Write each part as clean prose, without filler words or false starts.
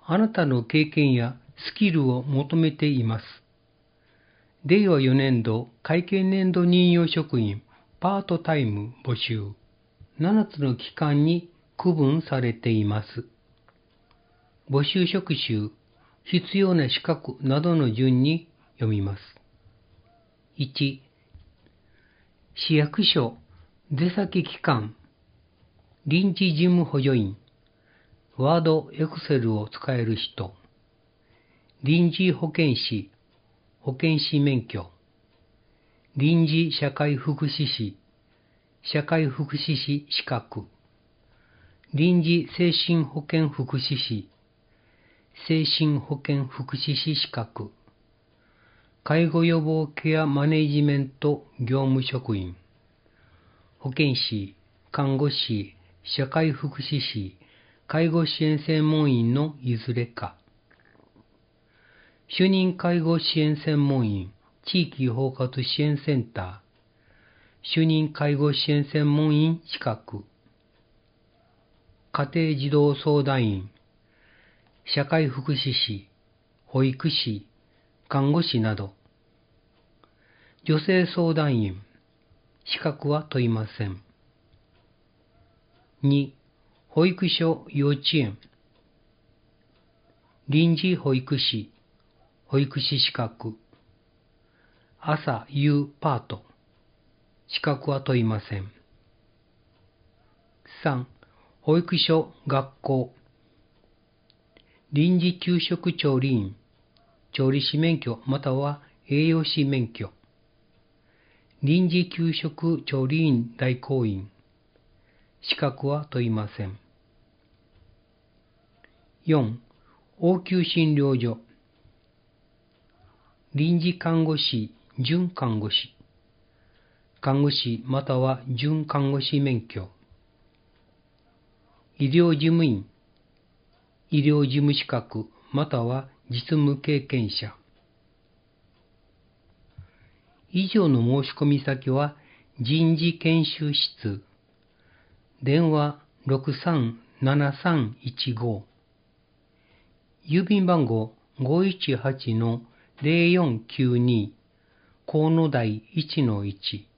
あなたの経験やスキルを求めています。令和4年度会計年度任用職員パートタイム募集。7つの期間に区分されています。募集職種、必要な資格などの順に読みます。1、市役所、出先機関、臨時事務補助員、ワード、エクセルを使える人、臨時保健師、保健師免許、臨時社会福祉士、社会福祉士資格、臨時精神保健福祉士、精神保健福祉士資格、介護予防ケアマネジメント業務職員、保健師、看護師、社会福祉士、介護支援専門員のいずれか、主任介護支援専門員、地域包括支援センター、主任介護支援専門員資格、家庭児童相談員、社会福祉士、保育士、看護師など、女性相談員、資格は問いません。2、保育所、幼稚園、臨時保育士、保育士資格、朝夕パート、資格は問いません。3、保育所、学校、臨時給食調理員、調理師免許または栄養士免許、臨時給食調理員代行員、資格は問いません。4、応急診療所、臨時看護師、準看護師、看護師または準看護師免許、医療事務員、医療事務資格または実務経験者。以上の申し込み先は人事研修室、電話637315、郵便番号 518-0492 河野台 1-1。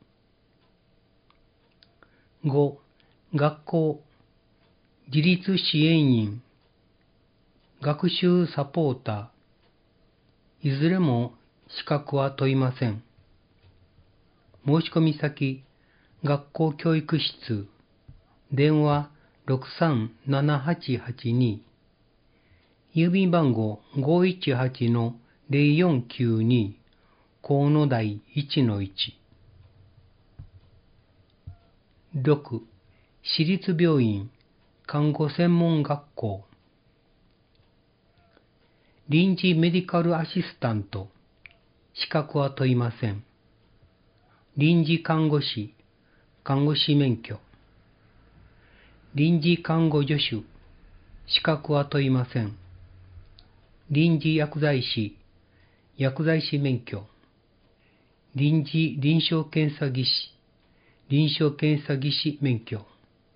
5. 学校、自立支援員、学習サポーター、いずれも資格は問いません。申し込み先、学校教育室、電話637882、郵便番号 518-0492 河野台 1-1。 6. 私立病院、看護専門学校、臨時メディカルアシスタント、資格は問いません。臨時看護師、看護師免許、臨時看護助手、資格は問いません。臨時薬剤師、薬剤師免許、臨時臨床検査技師、臨床検査技師免許、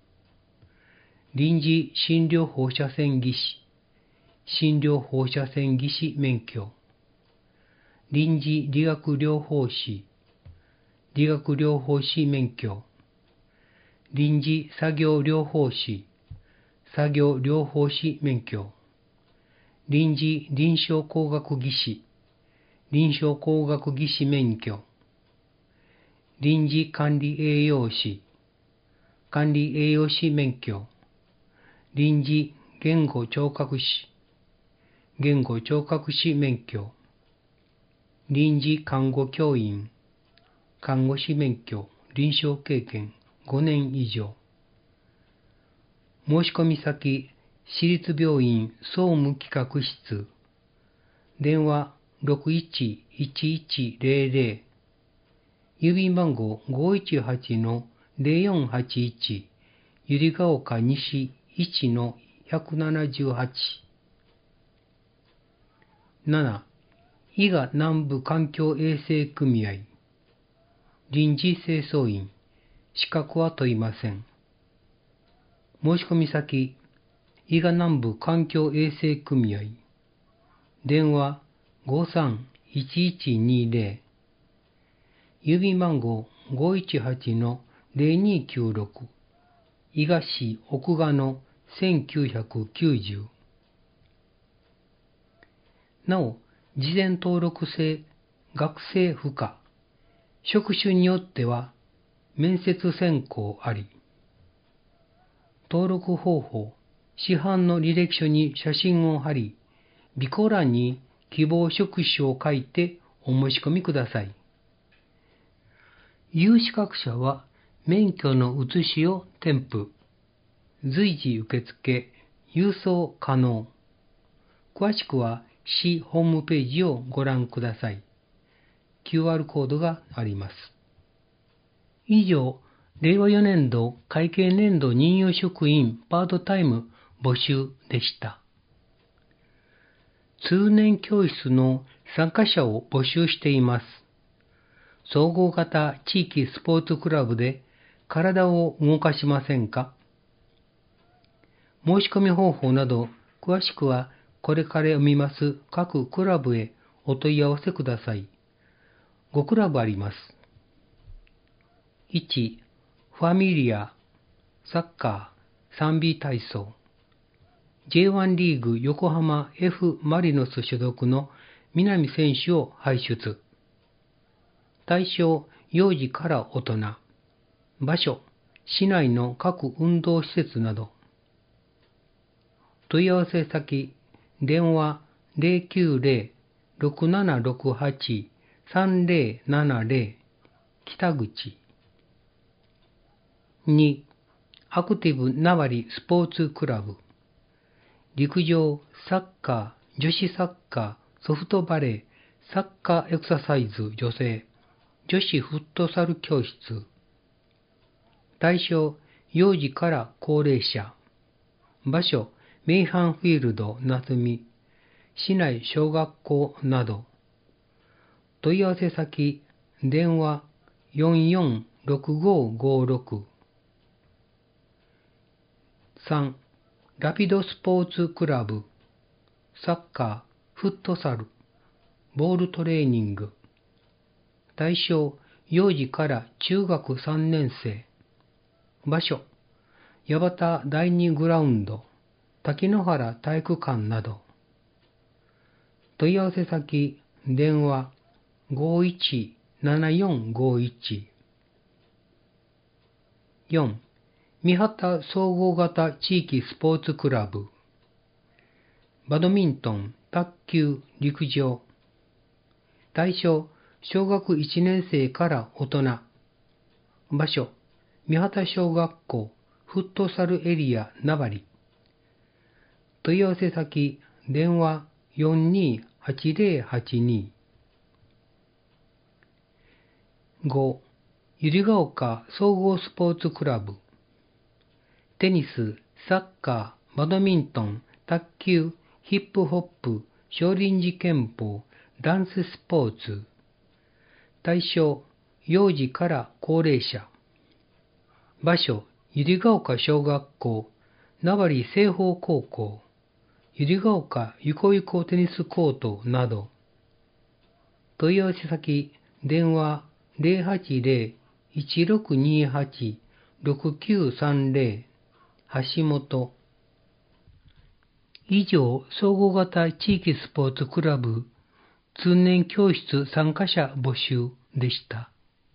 臨時診療放射線技師、診療放射線技師免許、臨時理学療法士、理学療法士免許、臨時作業療法士、作業療法士免許、臨時臨床工学技師、臨床工学技師免許、臨時管理栄養士、管理栄養士免許、臨時言語聴覚士、言語聴覚士免許、臨時看護教員、看護師免許、臨床経験5年以上。申し込み先、私立病院総務企画室、電話611100、郵便番号 518-0481、百合ヶ丘西 1-178。7. 伊賀南部環境衛生組合、臨時清掃員、資格は問いません。申し込み先、 伊賀南部環境衛生組合。電話53-1120。郵便番号518-0296。伊賀市奥賀の1990。なお、事前登録制学生不可。職種によっては面接選考あり。登録方法、市販の履歴書に写真を貼り、備考欄に希望職種を書いてお申し込みください。有資格者は免許の写しを添付。随時受付、郵送可能。詳しくは市ホームページをご覧ください。QR コードがあります。以上、令和4年度会計年度任用職員パートタイム募集でした。通年教室の参加者を募集しています。総合型地域スポーツクラブで体を動かしませんか？申し込み方法など詳しくはこれから読みます各クラブへお問い合わせください。5クラブあります。1、ファミリア、サッカー、3B 体操。J1 リーグ横浜 F マリノス所属の南選手を輩出。対象、幼児から大人。場所、市内の各運動施設など。問い合わせ先、電話 090-6768-3070 北口。2、アクティブナワリスポーツクラブ。陸上、サッカー、女子サッカー、ソフトバレー、サッカーエクササイズ女性、女子フットサル教室。対象、幼児から高齢者。場所、メイハンフィールド夏見、市内小学校など。問い合わせ先、電話446556。3、ラピドスポーツクラブ、サッカー、フットサル、ボールトレーニング。対象、幼児から中学3年生。場所、八幡第2グラウンド、滝野原体育館など。問い合わせ先、電話517451。4、三幡総合型地域スポーツクラブ。バドミントン、卓球、陸上。対象、小学1年生から大人。場所、三幡小学校、フットサルエリア名張。問い合わせ先、電話428082。5、百合ヶ丘総合スポーツクラブ。テニス、サッカー、バドミントン、卓球、ヒップホップ、少林寺拳法、ダンススポーツ。対象、幼児から高齢者。場所、百合ヶ丘小学校、名張青豊高校、百合ヶ丘ゆこゆこテニスコートなど。問い合わせ先、電話080-1628-6930、橋本。以上、総合型地域スポーツクラブ通年教室参加者募集でした。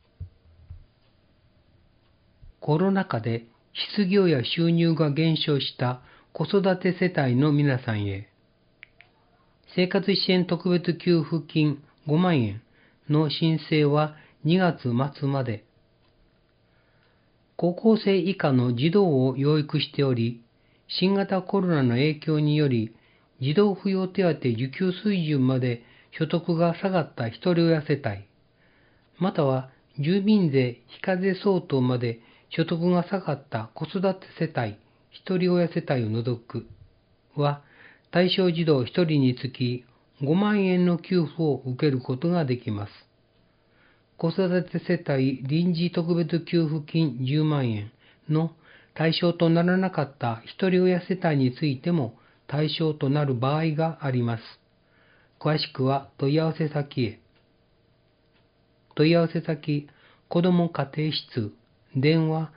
コロナ禍で失業や収入が減少した子育て世帯の皆さんへ、生活支援特別給付金5万円の申請は2月末まで。高校生以下の児童を養育しており、新型コロナの影響により、児童扶養手当受給水準まで所得が下がったひとり親世帯、または住民税非課税相当まで所得が下がった子育て世帯、ひとり親世帯を除くは、対象児童1人につき5万円の給付を受けることができます。子育て世帯臨時特別給付金10万円の対象とならなかった一人親世帯についても対象となる場合があります。詳しくは問い合わせ先へ。問い合わせ先、子ども家庭室、電話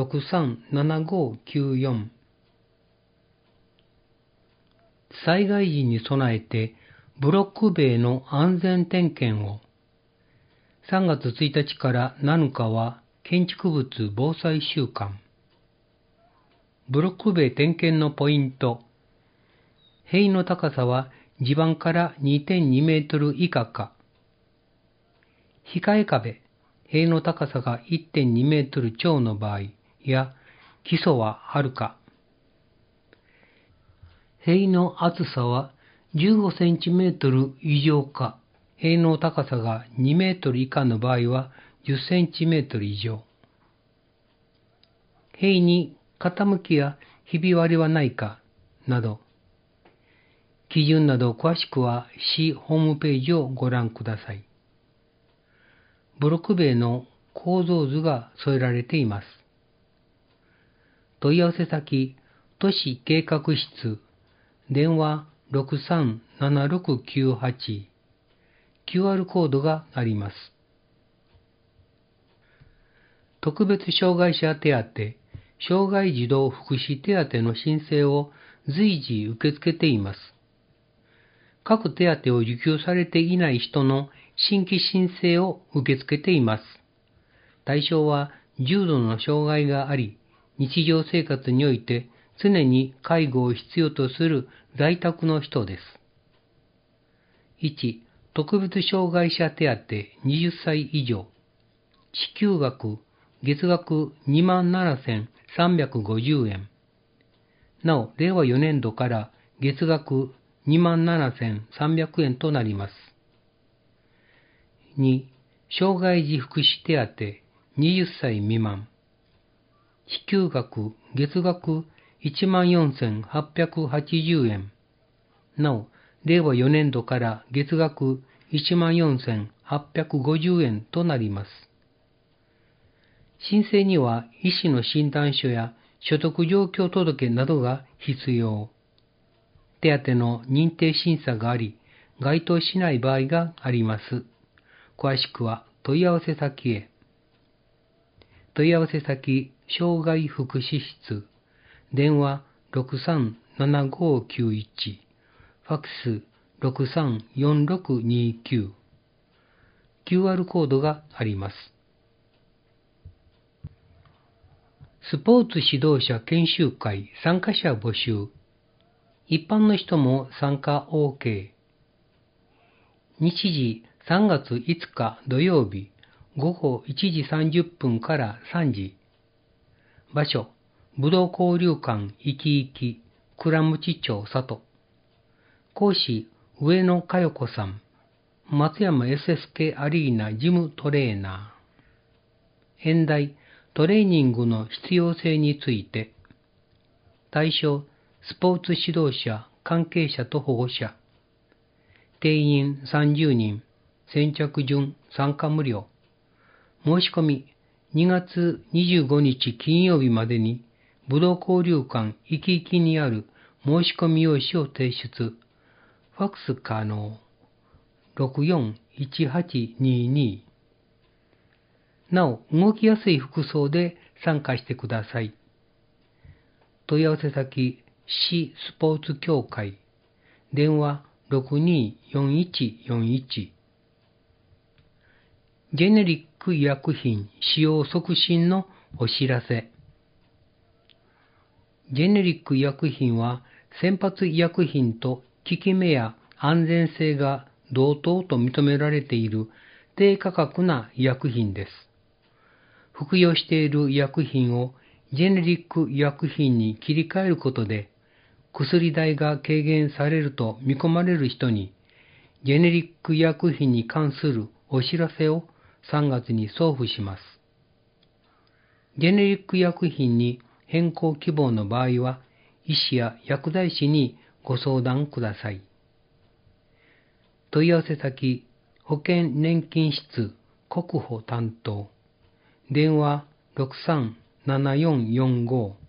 637594。災害時に備えてブロック塀の安全点検を。3月1日から7日は建築物防災週間。ブロック塀点検のポイント。塀の高さは地盤から 2.2 メートル以下か。控え壁、塀の高さが 1.2 メートル超の場合や、基礎はあるか。塀の厚さは15センチメートル以上か。塀の高さが2メートル以下の場合は10センチメートル以上。塀に傾きやひび割れはないか、など。基準など詳しくは市ホームページをご覧ください。ブロック塀の構造図が添えられています。問い合わせ先、都市計画室、電話637698。QR コードがあります。特別障害者手当、障害児童福祉手当の申請を随時受け付けています。各手当を受給されていない人の新規申請を受け付けています。対象は重度の障害があり、日常生活において常に介護を必要とする在宅の人です。1、特別障害者手当20歳以上。支給額、月額 27,350 円。なお、令和4年度から月額 27,300 円となります。2、障害児福祉手当20歳未満。支給額、月額 14,880 円。なお、令和4年度から月額 14,850 円となります。申請には医師の診断書や所得状況届などが必要。手当の認定審査があり、該当しない場合があります。詳しくは問い合わせ先へ。問い合わせ先、障害福祉室、電話637591。ファックス634629。QR コードがあります。スポーツ指導者研修会参加者募集。一般の人も参加 OK。日時3月5日土曜日午後1時30分から3時。場所、武道交流館いきいき、倉持町里。講師、上野佳代子さん。松山 SSK アリーナジムトレーナー。演題、トレーニングの必要性について。対象、スポーツ指導者、関係者と保護者。定員30人。先着順、参加無料。申し込み、2月25日金曜日までに、武道交流館いきいきにある申し込み用紙を提出。ファックス可能。641822。なお、動きやすい服装で参加してください。問い合わせ先、市スポーツ協会。電話624141。ジェネリック医薬品使用促進のお知らせ。ジェネリック医薬品は先発医薬品と効き目や安全性が同等と認められている低価格な医薬品です。服用している医薬品をジェネリック医薬品に切り替えることで薬代が軽減されると見込まれる人にジェネリック医薬品に関するお知らせを3月に送付します。ジェネリック医薬品に変更希望の場合は医師や薬剤師にご相談ください。問い合わせ先、保険年金室国保担当。電話637445。